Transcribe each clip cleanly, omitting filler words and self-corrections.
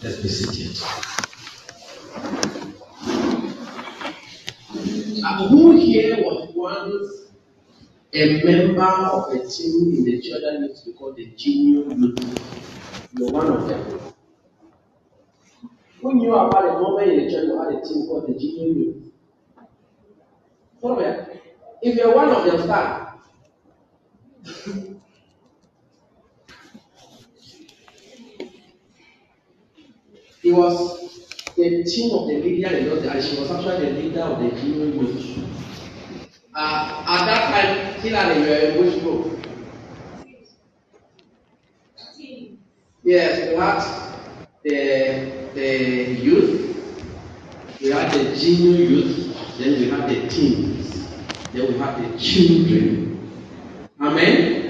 Let's be seated. Who here was once a member of a team in the church that used to be called the Junior Youth? You're one of them. Who knew about a moment in the church who had a team called the Junior Youth? If you're one of them, stand. He was the team of the leader in those days, and she was actually the leader of the Junior Youth. At that time, Hillary, you were in which group? Yes, we had the youth, we had the junior youth, then we had the teens, then we had the children. Amen?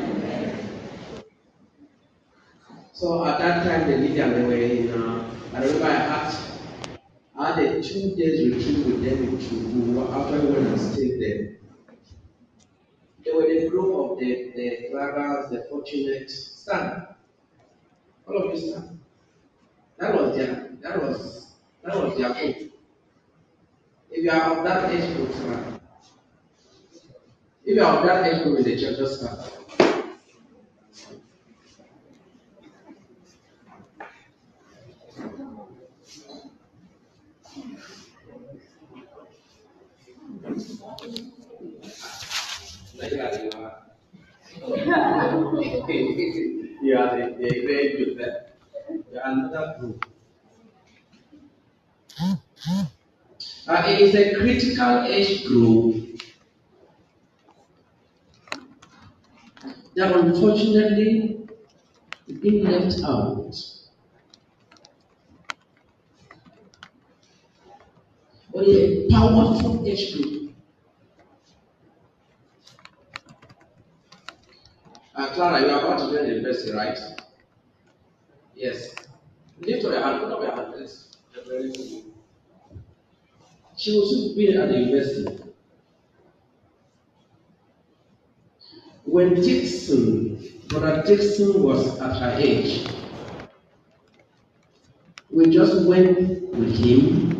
So at that time, the leader, they were in, I remember I had a 2 days retreat with them in Chubu after when I stayed there. They were the group of the Claras, the Fortunate. Stand. All of you stand. That was their group. If you are of that age group, stand. If you are of that age group in the church, just stand. You are the very good there. You are another group. It is a critical age group that unfortunately is being left out. But it's a powerful age group. Clara, you are about to join the university, right? Yes. Lift up your hand. Put up your hand, please. She will soon be at the university. When Brother Dixon was at her age, we just went with him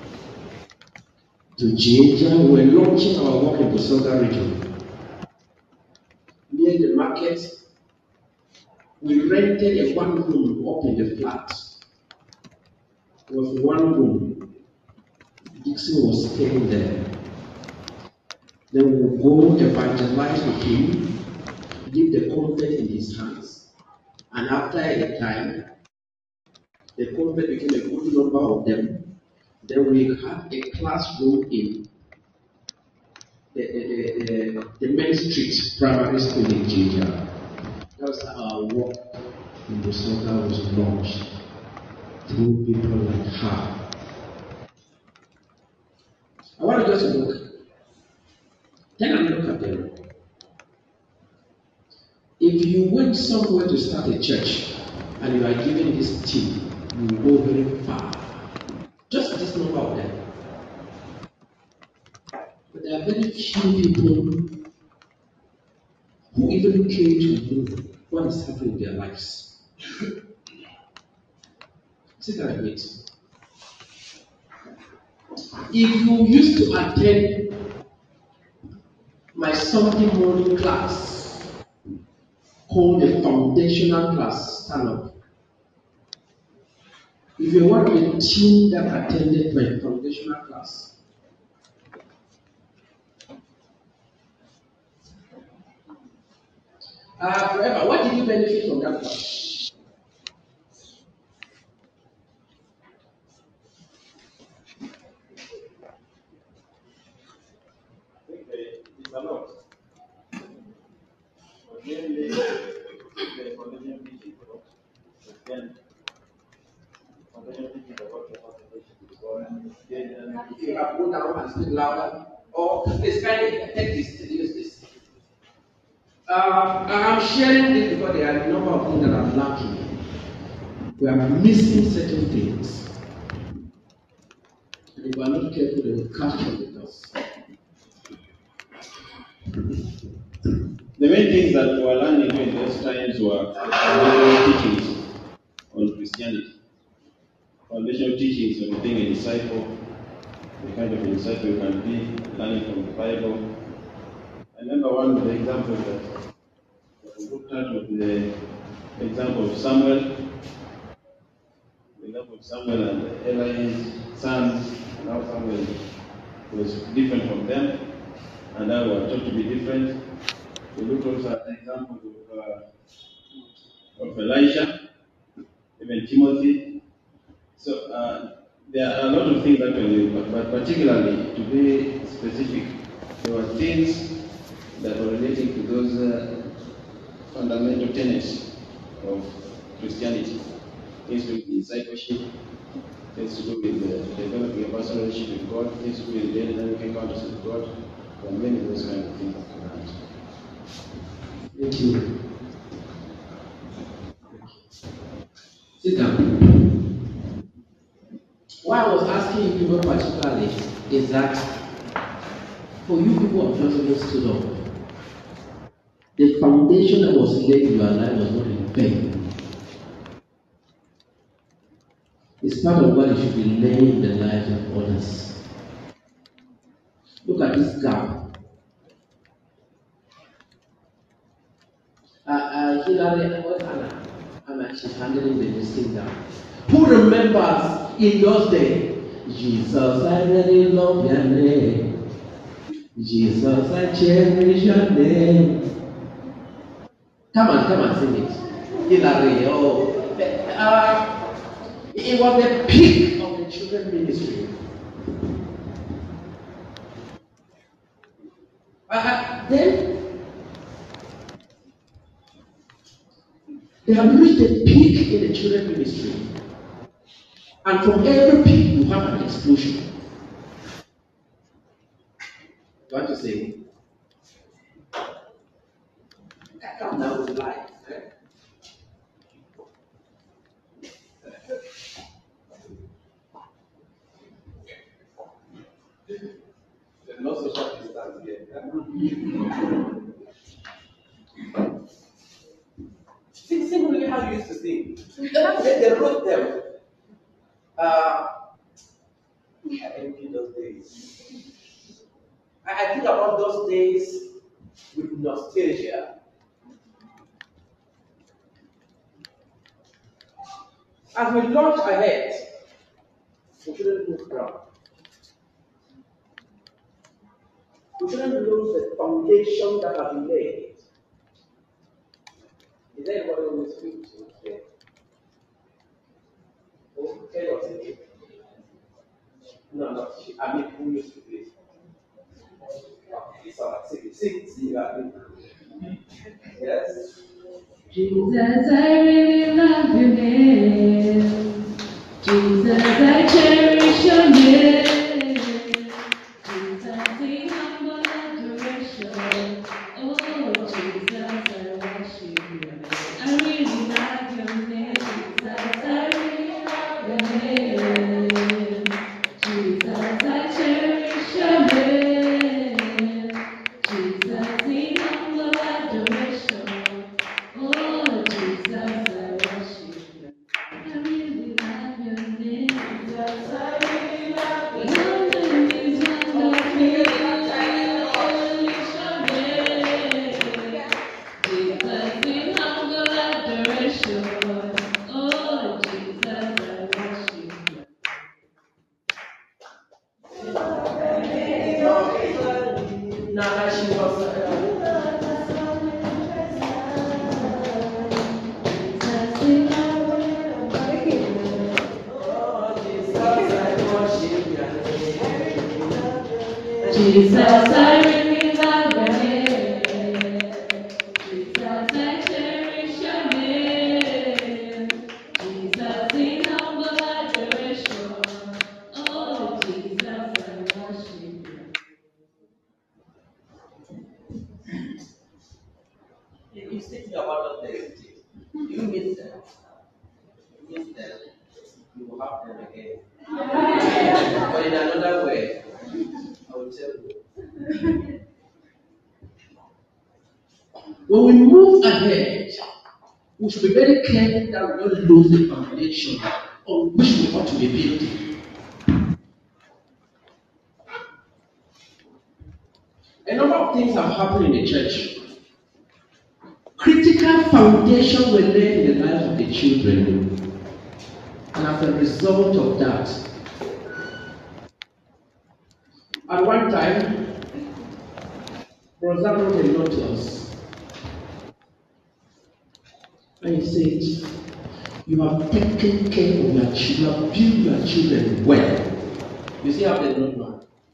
to Ginger. We were launching our work in the Busoga region. Near the market, we rented a one room up in the flat. It was one room. Dixon was staying there. Then we would go evangelize with him, give the convert in his hands. And after a time, the convert became a good number of them. Then we had a classroom in the Main Street Primary School in Ginger. That was our work in the center was launched through people like her. I want to just look. Take a look at them. If you went somewhere to start a church and you are given this team, you will go very far. Just this number of them. But there are very few people who even came to know what is happening in their lives. See that I mean? If you used to attend my Sunday morning class called the foundational class, stand up. If you're one of the team that attended my foundational class, forever, what did you benefit from that class? It's a lot. Mainly the foundation teaching, then foundation teaching about the foundation. If you have go down and speak louder, or please kindly take this to use this. I'm sharing this because there are a number of things that are lacking. We are missing certain things. And if we are not careful, they will catch up with us. The main things that we were learning during those times were teachings on Christianity. foundational teachings on being a disciple, the kind of a disciple you can be, learning from the Bible. I remember one of the examples that we looked at was the example of Samuel. The example of Samuel and Eli's sons, and how Samuel was different from them, and now we are taught to be different. We looked also at the example of Elisha, even Timothy. So there are a lot of things that we look, but particularly to be specific, there were things that were relating to those fundamental tenets of Christianity. Things to do with discipleship, things to do with developing a personal relationship with God, things to do with daily dynamic encounters with God. There are many of those kind of things that we learned. Thank you. Sit down. Why I was asking you people particularly is that for you people of just stood up, the foundation that was laid in your life was not in vain. It's part of what you should be laying in the lives of others. Look at this gap. Hillary, what Anna, she's handling the thing down. Who remembers in those days? Jesus, I really love your name. Jesus, I cherish your name. Come on, sing it. Hillary, it was the peak of the children's ministry. Then they have reached the peak in the children's ministry. And from every peak, you have an explosion. What to say? Come down with life. There's no social distance here. Similarly, how you used to sing. They wrote them. I envy those days. I think about those days with nostalgia. As we launch ahead, we shouldn't move ground. We shouldn't lose the foundation that has been laid. Is there anybody who will speak to you? Oh, tell us again. No, I mean, who used to play? It's all right. Sing that. Yes. Jesus, I really love your name. Jesus, I cherish your name. Jesus, in humble adoration. Oh, Jesus, I worship your name. I really love your name. Jesus, I really love your name. Jesus, I cherish your name. Jesus, in humble adoration. Oh, Jesus, I worship you. I really love your name. Jesus, I really love your name. Your name is wonderful. Jesus, in humble adoration. Oh, Jesus, I worship you. Nana, she was. Jesus, I really love your name. Jesus, I cherish your name. Jesus, in humble adoration. Oh, Jesus, I worship you. You thinking about those days. You miss them. You miss them. You will have them again. But in another way, I will tell you. When we move ahead, we should be very careful that we don't lose the foundation on which we ought to be building. A number of things have happened in the church. Critical foundation were laid in the lives of the children. And as a result of that, at one time, Brother wrote a note to us. And he said, you have taken care of your children, you have built your children well. You see how they don't know.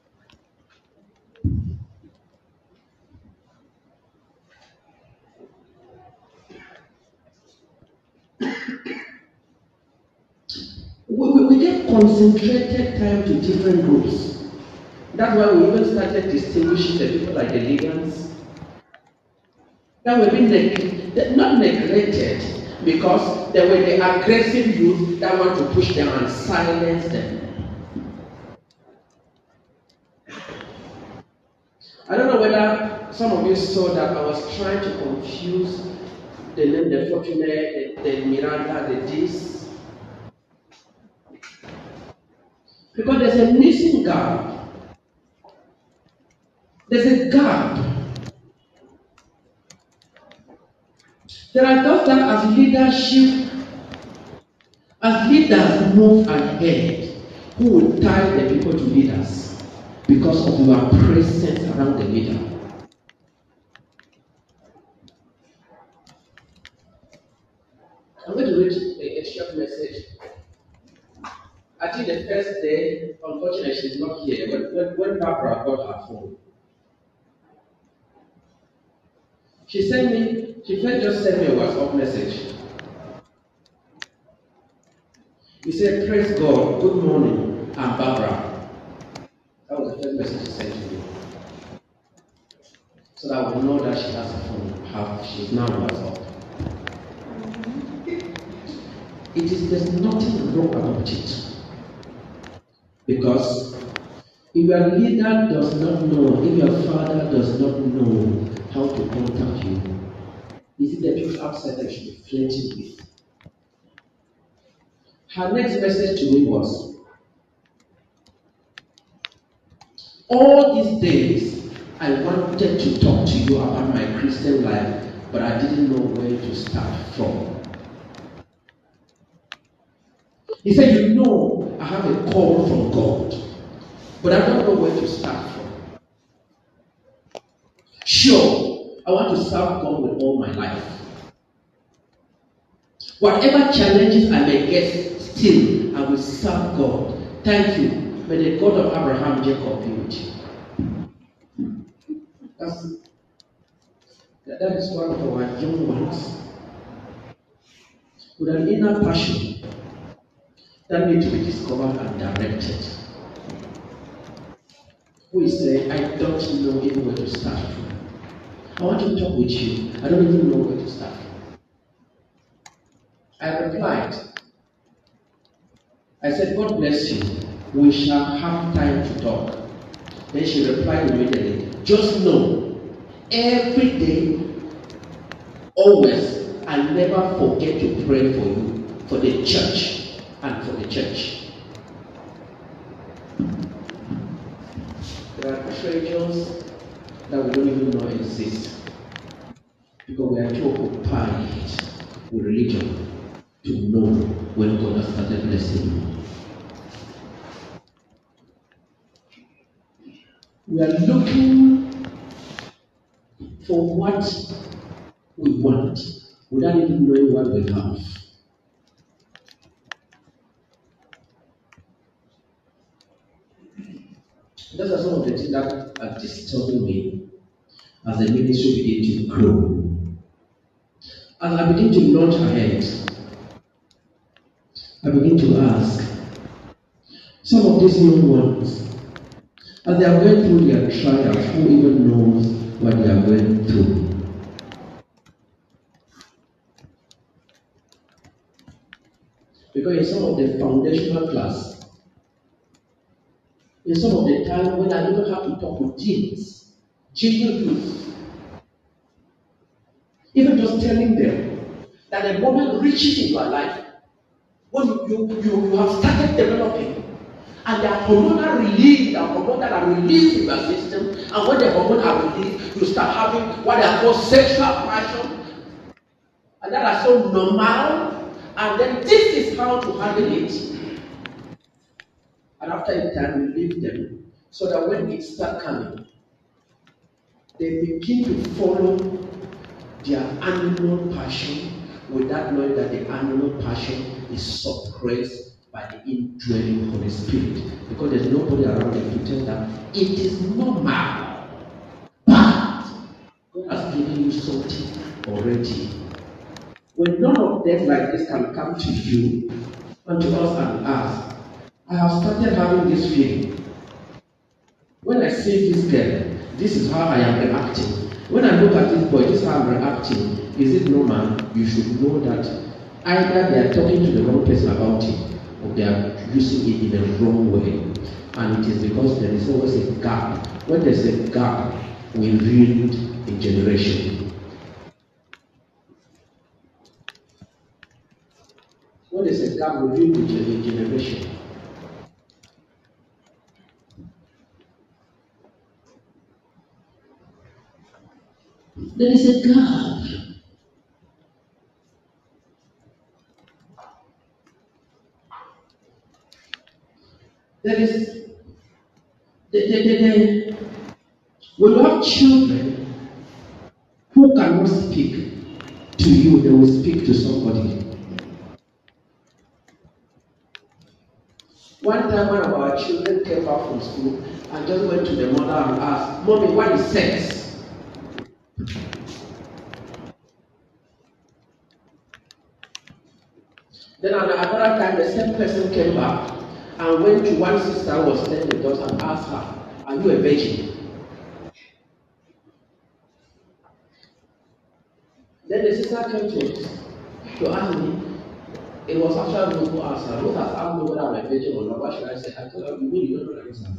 We get concentrated time to different groups. That's why we even started distinguishing the people like the Libyans. That were being not neglected because they were the aggressive youth that want to push them and silence them. I don't know whether some of you saw that I was trying to confuse the name, the Fortuné, the Miranda, the this. Because there's a missing gap. There's a gap. There are those that as leaders move ahead, who will tie the people to leaders because of your presence around the leader. I'm going to read a short message. I think the first day, unfortunately, she's not here. When Barbara got her phone, she first just sent me a WhatsApp message. He said, praise God, good morning, I'm Barbara. That was the first message she sent to me. So that I would know that she has a phone. She's now on WhatsApp. There's nothing wrong about it. Because if your leader does not know, if your father does not know how to contact you, is it the people outside that you should be flirting with? Her next message to me was, all these days I wanted to talk to you about my Christian life, but I didn't know where to start from. He said, you know, I have a call from God, but I don't know where to start from. Sure, I want to serve God with all my life. Whatever challenges I may get, still, I will serve God. Thank you. May the God of Abraham, Jacob be with you. That is one of our young ones with an inner passion that needs to be discovered and directed. Who is saying, I don't know even where to start from. I want to talk with you. I don't even know where to start from. I replied, I said, God bless you. We shall have time to talk. Then she replied immediately, just know, every day, always, I never forget to pray for you, for the church, and for the church. There are treasures that we don't even know exist because we are too occupied with religion to know when God has started blessing you. We are looking for what we want without even knowing what we have. Those are some of the things that are disturbing me as the ministry begins to grow. As I begin to launch ahead, I begin to ask some of these young ones, as they are going through their trials, who even knows what they are going through? Because in some of the foundational class, in some of the time when I even have to talk with teens, children youth, even just telling them that the moment reaches into our life, when you have started developing, and there are hormonal release, there are hormones that are released in your system, and when the hormones are released, you start having what they call sexual passion, and that are so normal, and then this is how to handle it. And after a time, you leave them, so that when it starts coming, they begin to follow their animal passion without knowing that the animal passion is suppressed by the indwelling Holy Spirit. Because there's nobody around them to tell them it is normal. But God has given you something already. When none of them like this can come to you and to us and ask, I have started having this feeling. When I see this girl, this is how I am reacting. When I look at this boy, this is how I'm reacting. Is it normal? You should know that either they are talking to the wrong person about it, or they are using it in a wrong way. And it is because there is always a gap. When there's a gap, we ruin a generation. When there's a gap, we ruin a generation. There is a gap. There is when you have children who cannot speak to you, they will speak to somebody. One time, one of our children came back from school and just went to the mother and asked, Mommy, what is sex? Then another time, the same person came back and went to one sister who was staying with us and asked her, are you a virgin? Then the sister came to ask me. It was actually me who asked her. Ruth has asked me whether I'm a virgin or not. What should I say? I told her, you don't know that answer.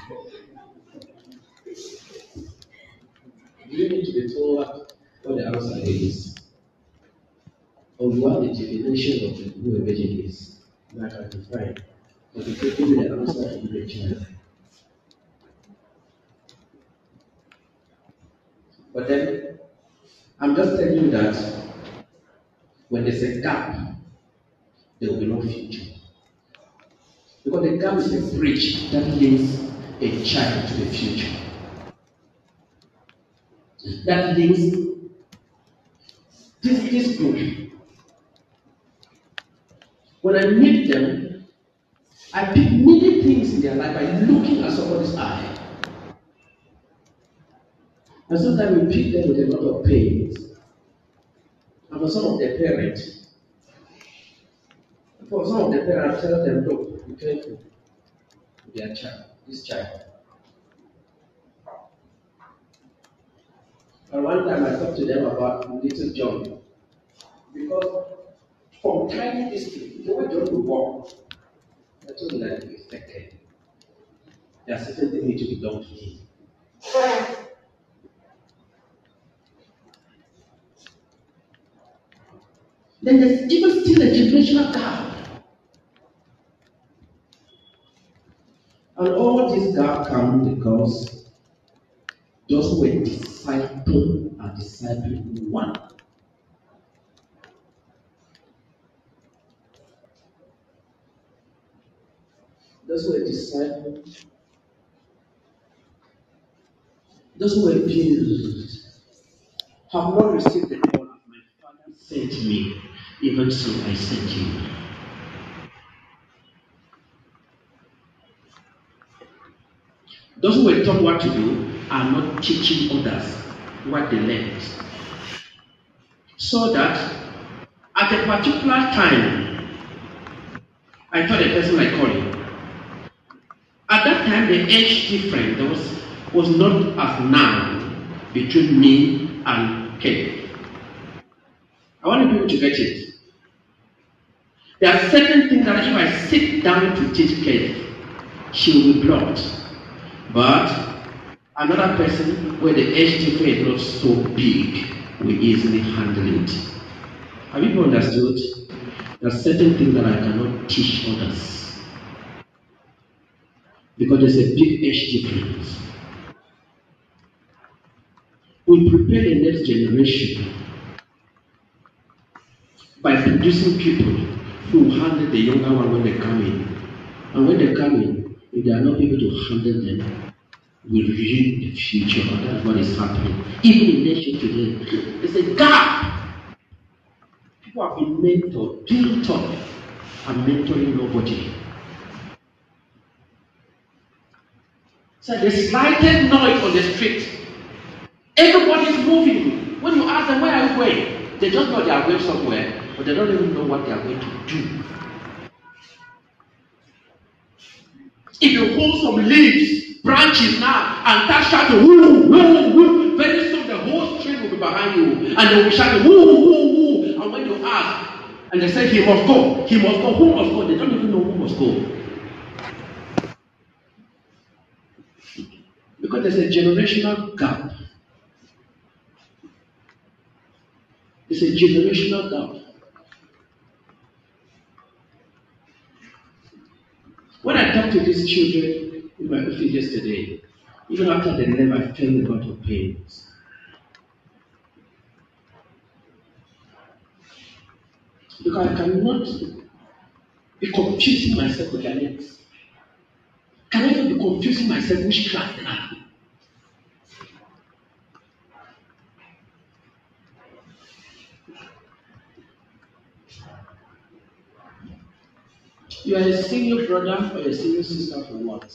You need to be told what the answer is. Or what the definition of who a virgin is. And I can define. But if you give me the answer, you will change. But then, I'm just telling you that when there's a gap, there will be no future. Because the gap is a bridge that links a child to the future. That links this group. When I meet them, I pick many things in their life by looking at somebody's eye. And sometimes we pick them with a lot of pain. And for some of their parents, I tell them, look, be careful with their child, this child. And one time I talked to them about little John. Because from tiny district, the way John would walk, I told him that he expected. There are certain things need to be done to him. Then there's even still a generational gap. And all this gap comes because those who were discipled are discipling one. Those who were discipled, those who were built, have not received the call of my Father sent me, even so I sent you. Those who were taught what to do are not teaching others what they learned. So that at a particular time, I taught a person like Colin. At that time, the age difference was not as now between me and Kate. I want people to get it. There are certain things that if I sit down to teach Kate, she will be blocked. But another person where the age difference is not so big will easily handle it. Have you understood? There are certain things that I cannot teach others because there's a big age difference. We prepare the next generation by producing people who handle the younger one when they come in. And when they come in, if they are not able to handle them, we ruin the future. And that's what is happening. Even in nation today, there's a gap. People have been mentored, built up, and mentoring nobody. So the slightest noise on the street, everybody's moving. When you ask them, where are you going? They just know they are going somewhere, but they don't even know what they are going to do. If you hold some leaves, branches now, and start shouting, woo, woo, woo, very soon the whole street will be behind you, and they will be shouting, woo, woo, woo. And when you ask, and they say, he must go, who must go? They don't even know who must go. Because there's a generational gap. It's a generational gap. When I talked to these children in my office yesterday, even after they left, I felt a lot of pain. Because I cannot be confusing myself with their names. Can I even be confusing myself which class they are? You are a senior brother or a senior sister for what?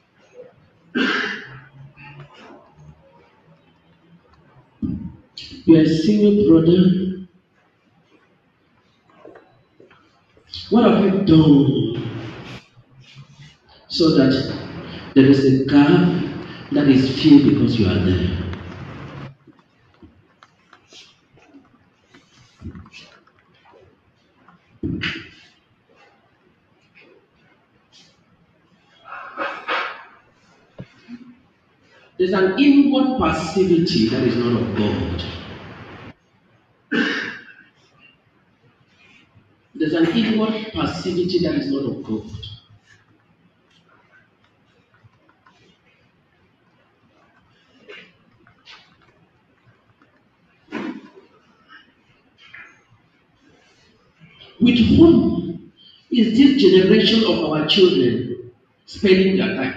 You are a senior brother. What have you done so that there is a gap that is filled because you are there? There's an inward passivity that is not of God. There's an inward passivity that is not of God. With whom is this generation of our children spending their time?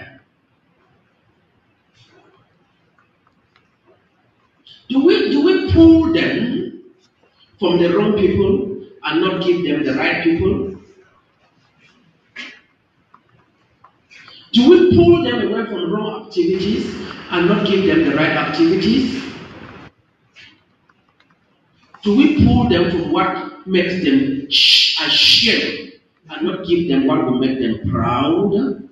Do we pull them from the wrong people and not give them the right people? Do we pull them away from wrong activities and not give them the right activities? Do we pull them from what makes them ashamed and not give them what will make them proud?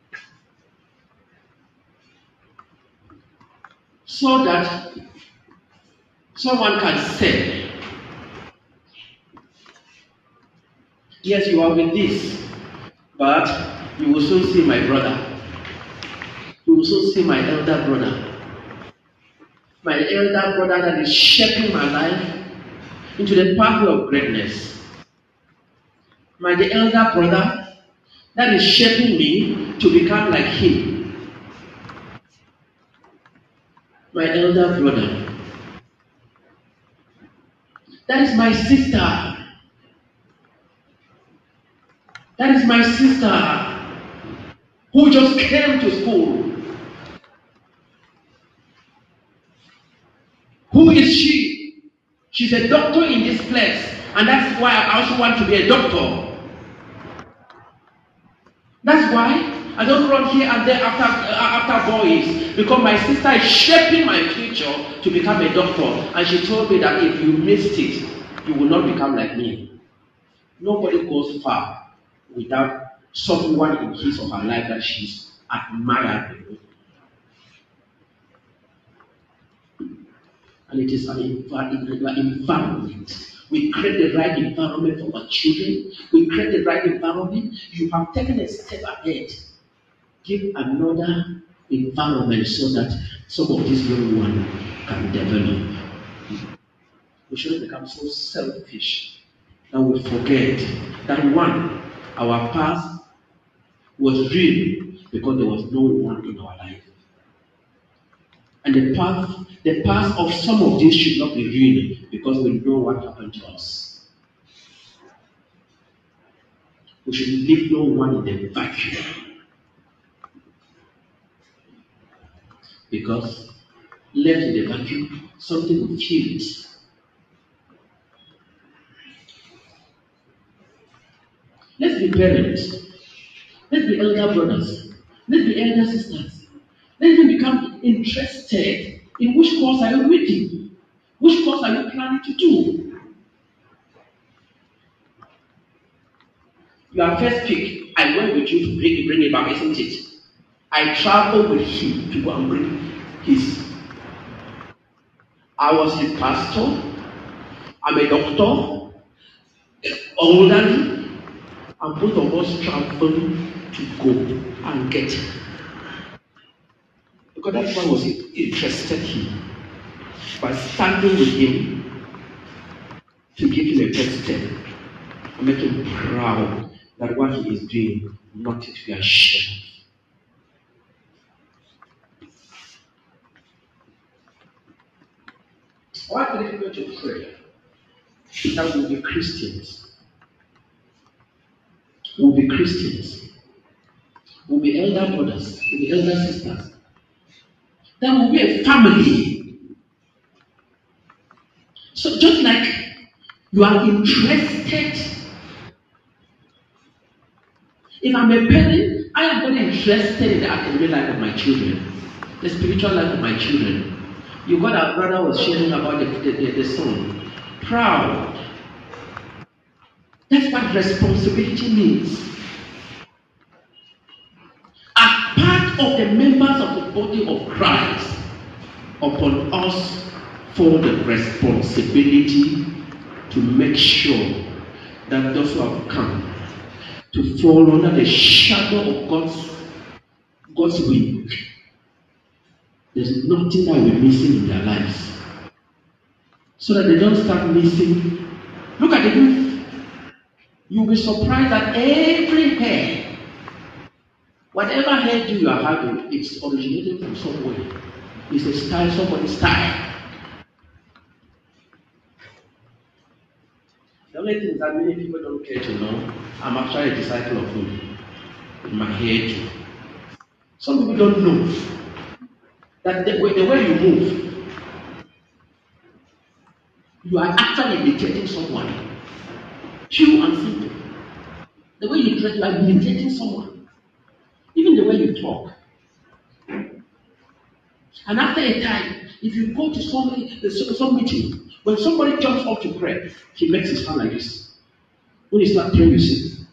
So that someone can say, yes, you are with this, but you will soon see my brother. You will soon see my elder brother. My elder brother that is shaping my life into the pathway of greatness. The elder brother that is shaping me to become like him. My elder brother. That is my sister. That is my sister who just came to school. Who is she? She's a doctor in this place, and that's why I also want to be a doctor. That's why I don't run here and there after boys, because my sister is shaping my future to become a doctor, and she told me that if you missed it, you will not become like me. Nobody goes far without someone in his or her life that she's admired. And it is an environment. We create the right environment for our children. We create the right environment. You have taken a step ahead. Give another environment so that some of these young ones can develop. We shouldn't become so selfish that we forget that one, our past was real because there was no one in our life. And the past of some of this should not be real because we know what happened to us. We should leave no one in the vacuum. Because left in the vacuum, something will fill it. Let's be parents. Let's be elder brothers. Let's be elder sisters. Let's even become interested in which course are you reading? Which course are you planning to do? Your first pick, I went with you to bring it back, isn't it? I traveled with him to go and bring his. I was his pastor. I'm a doctor, elderly, and both of us traveled to go and get him. Because that's why I was interested him. By standing with him to give him a first step and make him proud that what he is doing, nothing to be ashamed of. Why are we going to pray that we'll be Christians? We'll be Christians. We'll be elder brothers. We'll be elder sisters. That will be a family. So just like you are interested. If I'm a parent, I am very interested in the academic life of my children, the spiritual life of my children. You got our brother was sharing about the son. Proud. That's what responsibility means. As part of the members of the body of Christ, upon us for the responsibility to make sure that those who have come to fall under the shadow of God's wing, there's nothing that we're missing in their lives. So that they don't start missing. Look at the youth. You'll be surprised that every hair, whatever hairdo you are having, it's originated from somewhere. It's a style, somebody's style. The only thing that many people don't care to know, I'm actually a disciple of him in my hairdo. Some people don't know that the way you move, you are actually imitating someone. Pure and simple. The way you dress, you are imitating someone. Even the way you talk. And after a time, if you go to some meeting, when somebody jumps up to pray, he makes his hand like this. When he starts praying, you see.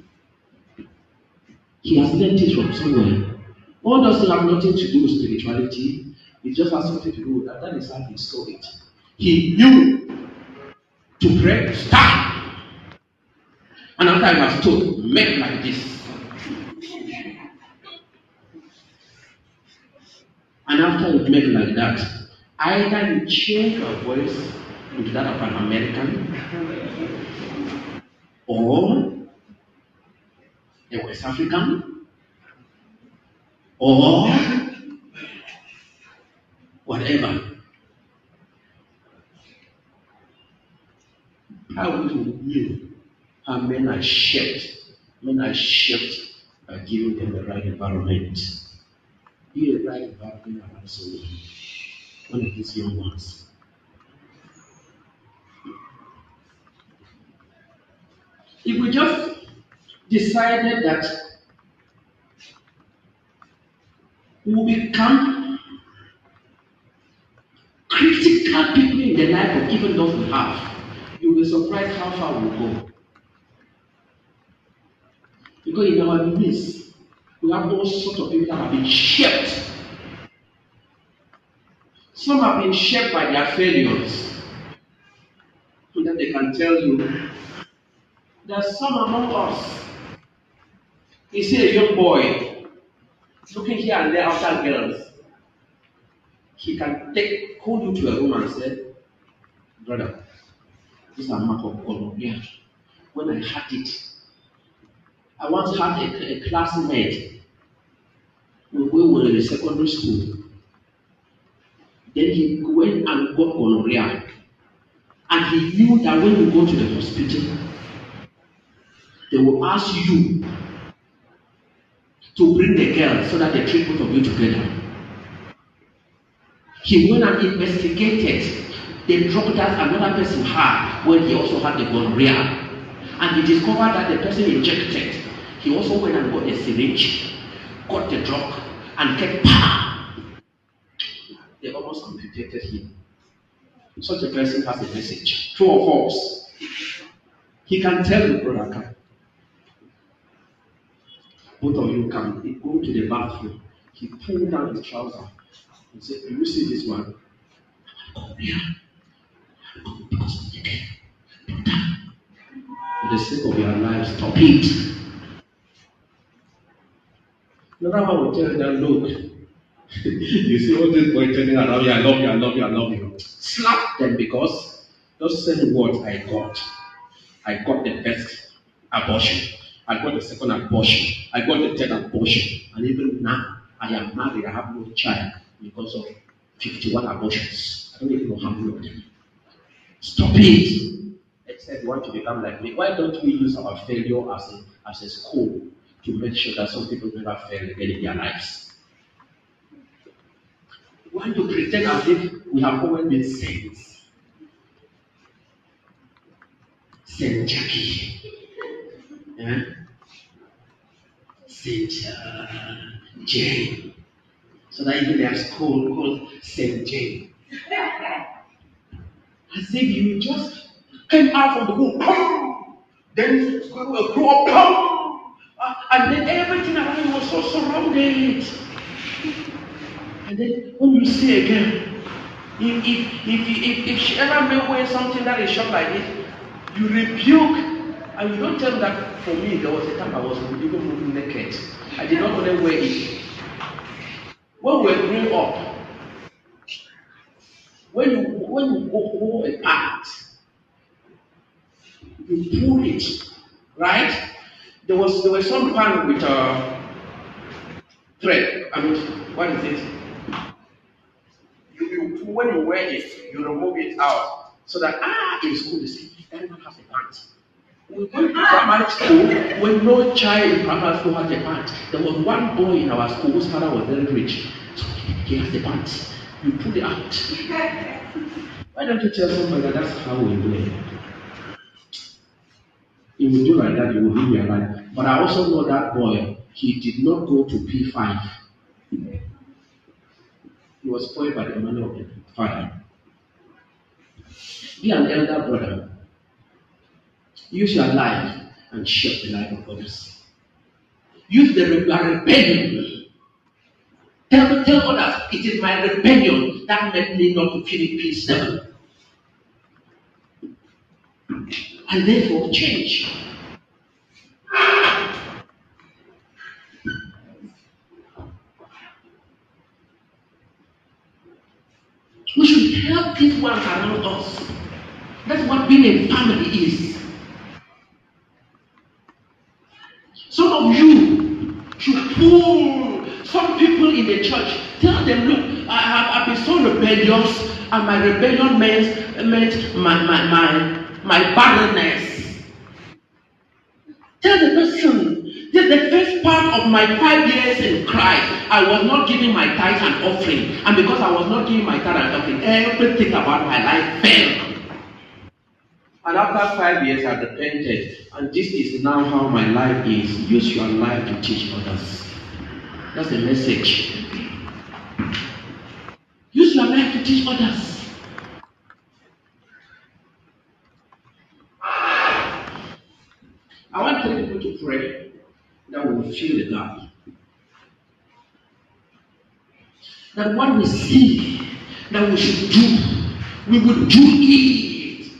He has learned it from somewhere. All those things have nothing to do with spirituality. It just has something to do with that. That is how he saw it. He knew to pray, stand. And after I was told, make like this. And after you make like that, either you change your voice into that of an American or a West African or whatever. How would you know how men are shaped? Men are shaped by giving them the right environment. Be the right environment around somebody. One of these young ones. If we just decided that we will become critical people in the life of even those we have, you'll be surprised how far we'll go. Because in our midst, we have all sorts of people that have been shaped. Some have been shaped by their failures. So that they can tell you that some among us, you see a young boy looking here and there after girls. He can hold you to a room and say, brother, this is a mark of God. Yeah. when I had it. I once had a classmate when we were in secondary school. Then he went and got gonorrhea. And he knew that when you go to the hospital, they will ask you to bring the girl so that they treat both of you together. He went and investigated the drug that another person had when he also had the gonorrhea. And he discovered that the person injected. He also went and got a syringe, got the drug, and kept power. They almost amputated him. Such a person has a message. True or false? He can tell the brother, come. Both of you come. He go to the bathroom. He pulled down his trouser. He said, do you see this one? Oh, yeah. For the sake of your life, stop it. Another one will tell them, look, you see all this boy telling around you, I love you, I love you, I love you. Slap them because those same words I got the first abortion, I got the second abortion, I got the third abortion, and even now I am married, I have no child because of 51 abortions. I don't even know how many of them. Stop it. Except you want to become like me. Why don't we use our failure as a school to make sure that some people never fail again in their lives? We want to pretend as if we have always been saints. Saint Jackie. Yeah? Saint Jane. So that even their school called Saint Jane. As if you just came out from the womb, then grew up, and then everything around you was so surrounded. And then when you see again, if she ever may wear something that is short like this, you rebuke, and you don't tell them that. For me, there was a time I was even moving naked. I did not want to wear it. When we were growing up, when you go a part, you pull it, right? There was some pan with thread. I mean, what is it? When you wear it, you remove it out so that in school you see everyone has a pant. We went to primary school when no child in primary school had a pant. There was one boy in our school whose father was very rich, so he has a pant. You pull it out. Why don't you tell somebody that that's how we do it? If you do like that, you will live your life. But I also know that boy, he did not go to P5. He was spoiled by the money of the father. Be an elder brother. Use your life and shape the life of others. Use the rebellion. Tell others, it is my rebellion that made me not to finish P7. And therefore change. We should help these ones around us. That's what being a family is. Some of you should pull some people in the church. Tell them, look, I've been so rebellious, and my rebellion meant my barrenness. Tell the person, this is the first part of my 5 years in Christ. I was not giving my tithe and offering. And because I was not giving my tithe and offering, everything about my life failed. And after 5 years, I repented. And this is now how my life is. Use your life to teach others. That's the message. Use your life to teach others. I want 3 people to pray that we will fill the gap. That what we see that we should do, we will do it.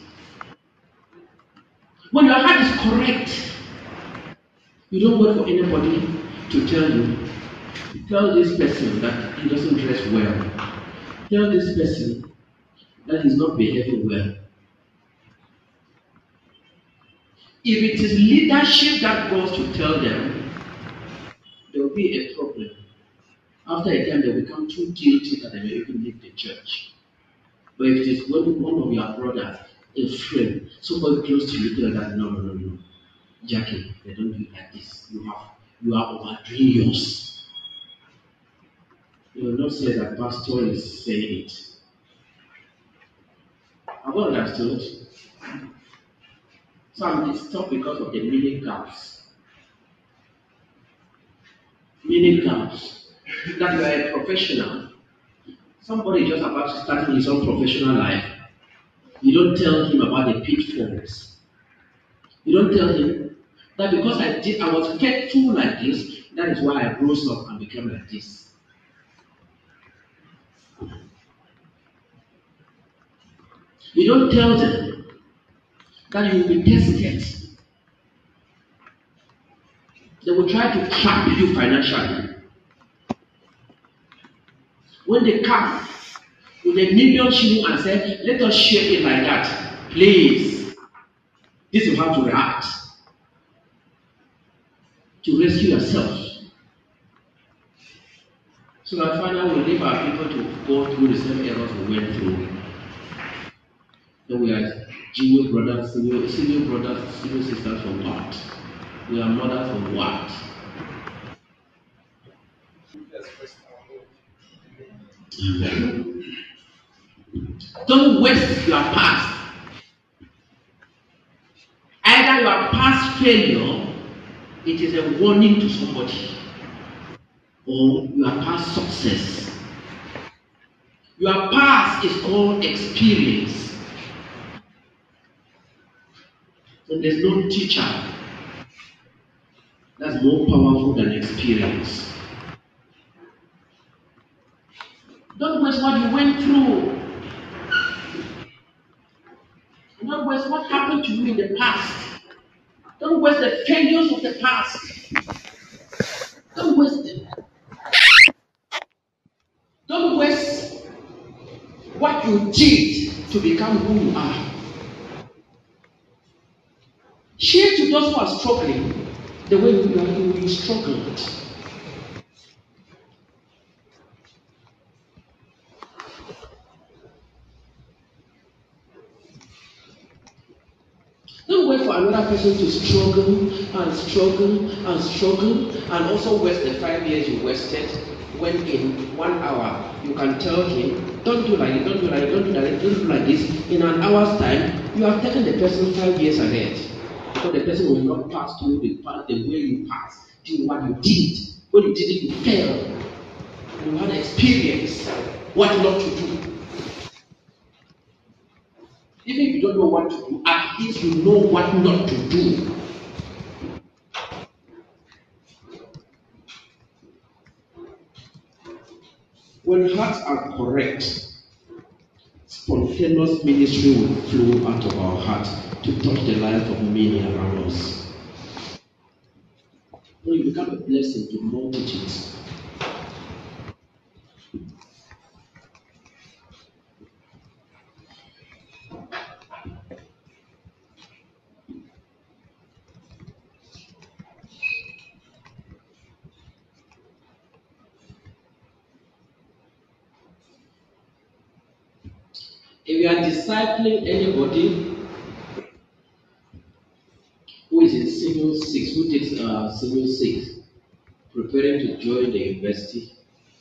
When your heart is correct, you don't wait for anybody to tell you. Tell this person that he doesn't dress well. Tell this person that he's not behaving well. If it is leadership that goes to tell them, there will be a problem. After a time, they become too guilty that they may even leave the church. But if it is one of your brothers, a friend, somebody close to you, tell that no. Jackie, they don't do it like this. You are overdoing yours. You will not say that pastor is saying it. Have you understood? So I'm disturbed because of the meaning gaps. Meaning gaps. That you are a professional. Somebody just about to start his own professional life. You don't tell him about the pitfalls. You don't tell him that because I was faithful like this, that is why I rose up and became like this. You don't tell them that you will be tested. They will try to trap you financially. When they come with a million shilling and say, let us share it like that, please. This is how to react. To rescue yourself. So that finally we leave our people to go through the same errors we went through. Then we are junior brothers, senior brothers, senior sisters for what? We are mothers for what? Amen. Don't waste your past. Either your past failure, it is a warning to somebody, or your past success. Your past is called experience. And there's no teacher that's more powerful than experience. Don't waste what you went through. Don't waste what happened to you in the past. Don't waste the failures of the past. Don't waste them. Don't waste what you did to become who you are. Share to those who are struggling the way you struggled. Don't wait for another person to struggle and also waste the 5 years you wasted when in 1 hour you can tell him, don't do like this. In an hour's time, you have taken the person 5 years ahead. Because the person will not pass through the way you passed, do what you did. When you did it, you failed. You had experience what not to do. Even if you don't know what to do, at least you know what not to do. When hearts are correct, spontaneous ministry will flow out of our heart to touch the life of many around us. When you become a blessing to multitudes. If you are discipling anybody who is in senior 6, who takes senior 6, preparing to join the university,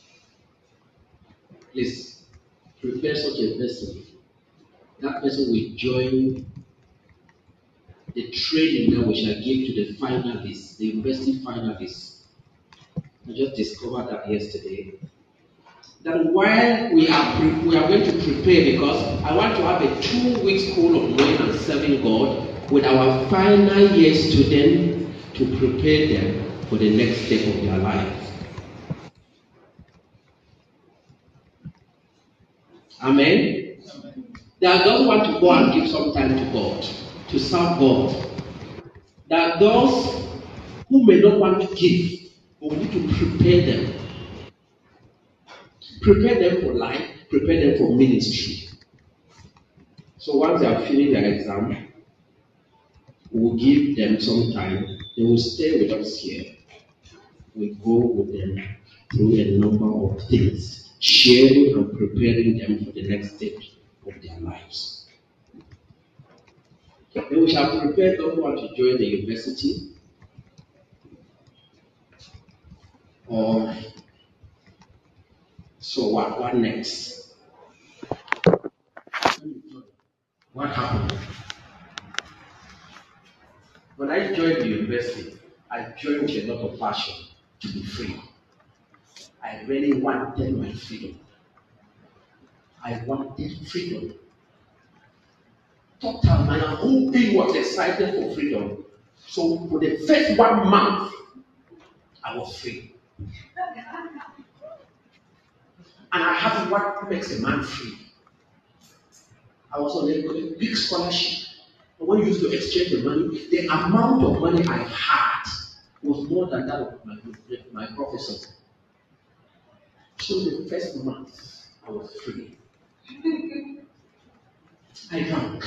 please prepare such a person. That person will join the training that we shall give to the finalists, the university finalists. I just discovered that yesterday. That while we are going to prepare, because I want to have a 2-week school of knowing and serving God with our final year students to prepare them for the next step of their life. Amen? There are those who want to go and give some time to God, to serve God. There are those who may not want to give, but we need to prepare them. Prepare them for life, prepare them for ministry. So once they have finished their exam, We'll give them some time. They will stay with us here. We go with them through a number of things, sharing and preparing them for the next stage of their lives. Then we shall prepare those who want to join the university or so what next? What happened? When I joined the university, I joined with a lot of passion to be free. I really wanted my freedom. I wanted freedom. Total, my whole being was excited for freedom. So for the first 1 month, I was free. And I have what makes a man free. I was on a big scholarship. And when you used to exchange the money, the amount of money I had was more than that of my professor. So the first month, I was free. I drank.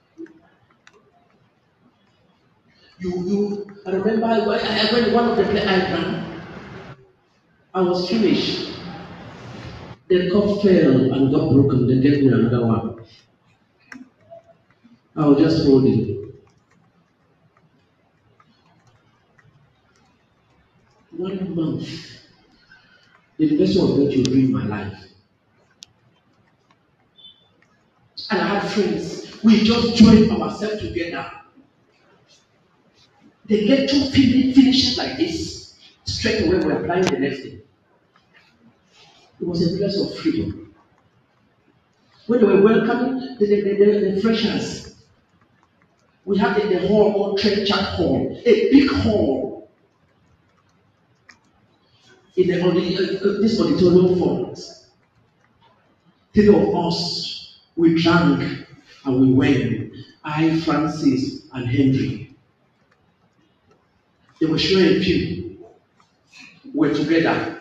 I remember I went one of the places I drank. I was finished. The cup fell and got broken. They gave me another one. I was just holding. 1 month. The university was going to ruin my life. And I had friends. We just joined ourselves together. They get 2 finishes like this. Straight away, we're applying the next thing. It was a place of freedom. When they were welcoming the freshers, we had the hall called Trade Chat Hall, a big hall in this auditorium format. 3 of us, we drank and we went. I, Francis, and Henry. They were showing a few. We're together.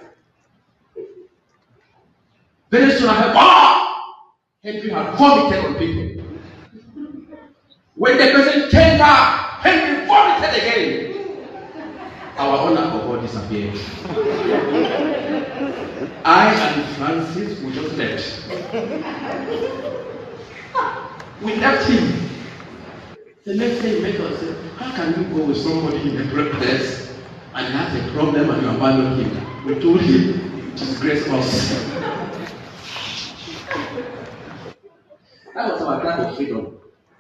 Very soon I heard, Henry had vomited on people. When the person came back, Henry vomited again. Our own alcohol disappeared. I and Francis, we just left. We left him. The next thing he made us say, how can you go with somebody in a place and he has a problem and you abandon him? We told him, disgrace us. That was our kind of freedom.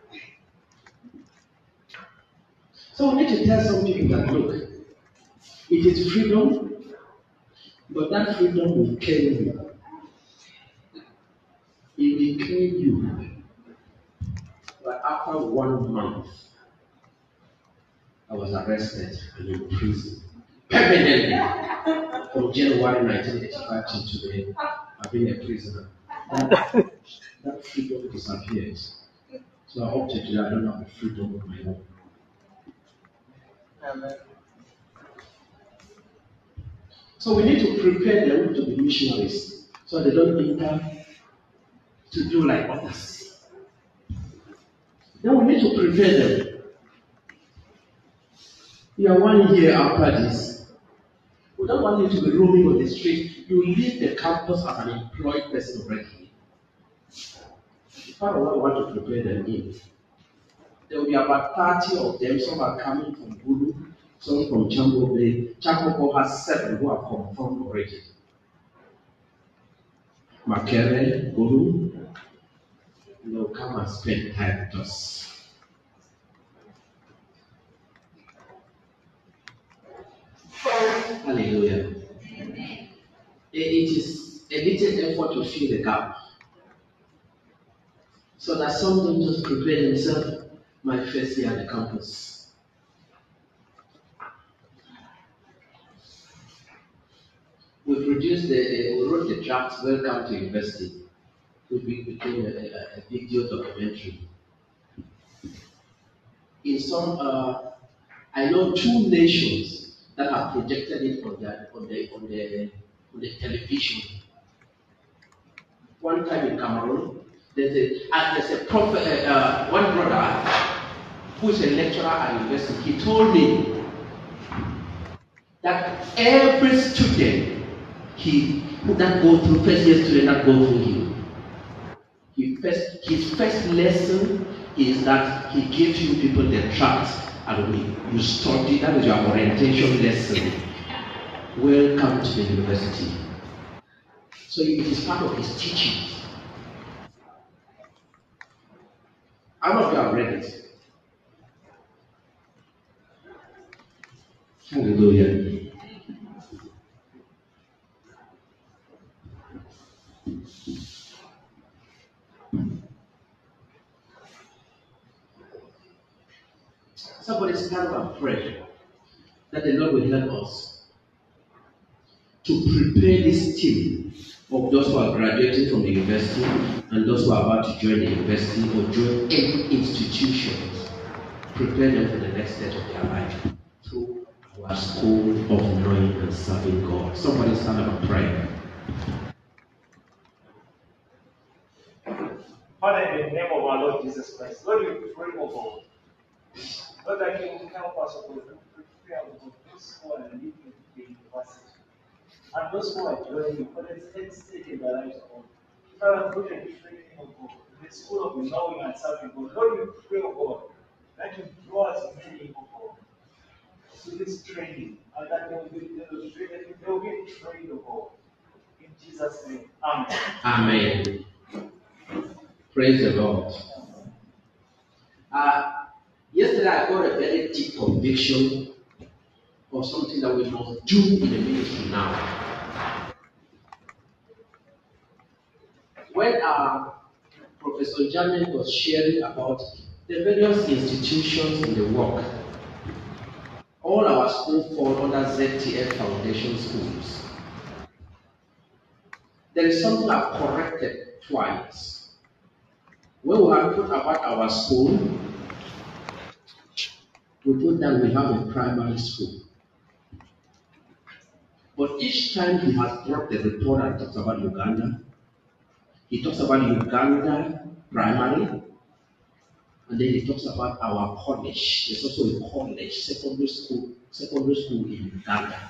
So we need to tell some people that, look, it is freedom, but that freedom will kill you. It will kill you. But after 1 month, I was arrested and in prison permanently. From January 1985 to today, I've been a prisoner. That freedom disappeared. So up to today, I don't have the freedom of my own. Amen. So we need to prepare them to be missionaries so they don't enter to do like others. Then we need to prepare them. You are 1 year after this. We don't want you to be roaming on the street. You leave the campus as an employed person already. Part of what we want to prepare them in. There will be about 30 of them. Some are coming from Gulu, some from Chambo Bay. Chambo has 7 who are confirmed already. Makere, Gulu, they'll come and spend time with us. Hallelujah. It is a little effort to fill the gap. So that some don't just prepare themselves my first year at the campus. We wrote the draft Welcome to University. We became a video documentary. In some, I know 2 nations that have projected it on the television. One time in Cameroon, there's a prophet, one brother, who is a lecturer at university, he told me that every student that go through, first year student that go through him, his first lesson is that he gives you people the tracts and you study. That is your orientation lesson. Welcome to the university. So it is part of his teaching. How many of you have read it? Hallelujah. Somebody stand up and pray that the Lord will help us to prepare this team of those who are graduating from the university and those who are about to join the university or join any institutions. Prepare them for the next stage of their life through our school of knowing and serving God. Somebody stand up and pray. Father, in the name of our Lord Jesus Christ, Lord, we pray, O God, Lord, that you will help us, O God, to prepare those who are leaving the university and those who are joining for the next stage in their lives, O God. Father, put a training, O God, in the school of knowing and serving God. Lord, we pray, O God, that you draw us many, O God, to this training, and that they will be trained, O God. In Jesus' name, amen. Amen. Praise the Lord. Yesterday I got a very deep conviction of something that we must do in the ministry now. When Professor Jamin was sharing about the various institutions in the work, all our schools fall under ZTF Foundation schools. There is something I've corrected twice. When we have put about our school, we put that we have a primary school. But each time he has brought the report and talks about Uganda, he talks about Uganda primary, and then he talks about our college. There's also a college, secondary school in Uganda.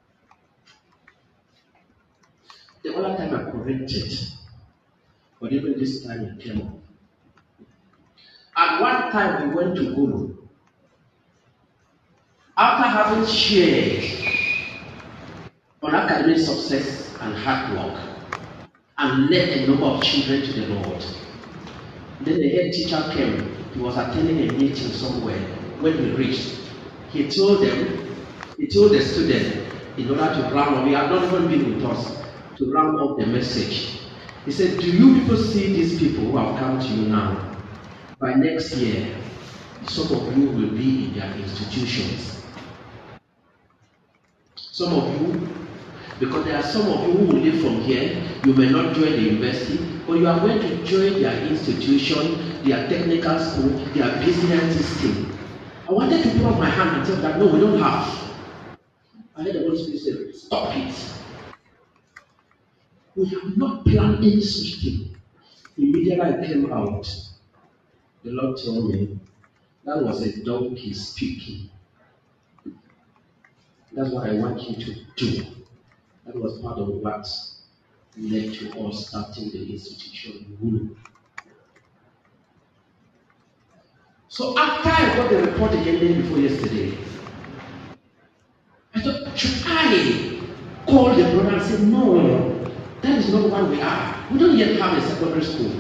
The other time I corrected, but even this time it came up. At one time we went to Gulu. After having shared on academic success and hard work, and led a number of children to the Lord, then the head teacher came. He was attending a meeting somewhere. When he reached, he told the student, in order to round up, he had not even been with us, to round up the message. He said, do you people see these people who have come to you now? By next year, some of you will be in their institutions. Some of you, because there are some of you who will live from here, you may not join the university, but you are going to join their institution, their technical school, their business system. I wanted to put up my hand and tell that, no, we don't have. I heard the Holy Spirit say, stop it. We have not planned any such thing. Immediately I came out, the Lord told me, that was a donkey speaking. That's what I want you to do. That was part of what led to us starting the institution in Gulu. So after I got the report again day before yesterday, I thought, should I call the brother and say, no, that is not where we are. We don't yet have a secondary school.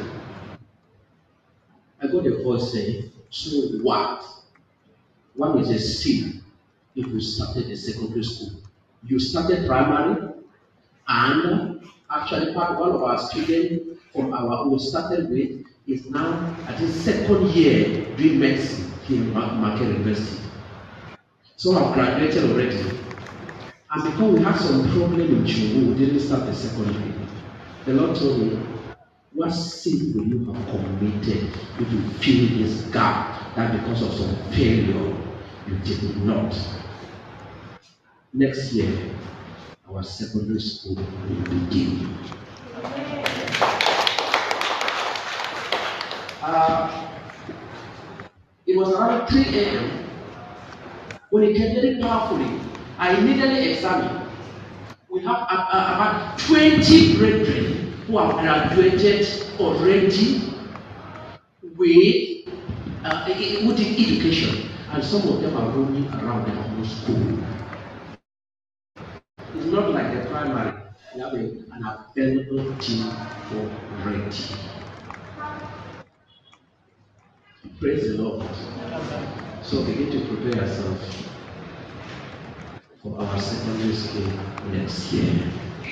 I got a voice saying, so what? One is a sin if you started a secondary school. You started primary, and actually one of our students from our who started with is now at his second year doing medicine here in Market University. So I've graduated already. And because we had some problem in June, we didn't start the secondary. The Lord told me, what sin will you have committed if you fill this gap that because of some failure you did not? Next year, our secondary school will begin. It was around 3 a.m. when it came very powerfully. I immediately examined. We have about 20 brethren who have graduated already with education, and some of them are roaming around the whole school. It's not like the primary. We have an available team already. Praise the Lord. So begin to prepare yourself for our secondary school next year.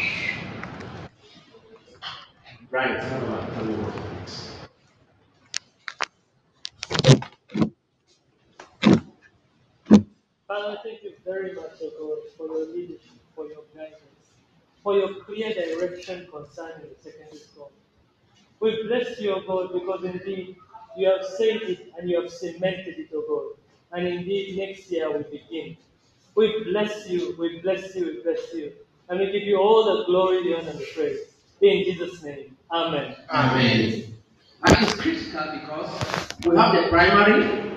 Right, how about coming over next? Father, thank you very much, O God, for your leadership, for your guidance, for your clear direction concerning the secondary school. We bless you, O God, because indeed you have said it and you have cemented it, O God. And indeed next year we begin. We bless you, we bless you, we bless you. And we give you all the glory, the honor, and the praise. In Jesus' name. Amen. Amen. And it's critical because we have the primary,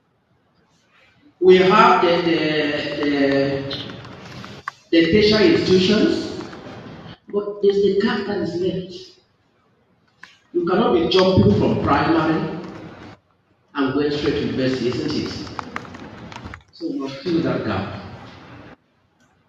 we have the tertiary institutions, but there's the gap that is left. You cannot be jumping from primary and going straight to university, isn't it? So we must fill that gap.